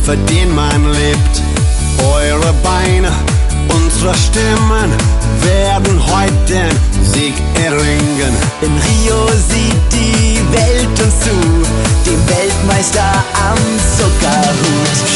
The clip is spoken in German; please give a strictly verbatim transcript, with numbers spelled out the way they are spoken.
für den man lebt. Eure Beine, unsere Stimmen werden heute den Sieg erringen. In Rio sieht die Welt uns zu, dem Weltmeister am Zuckerhut.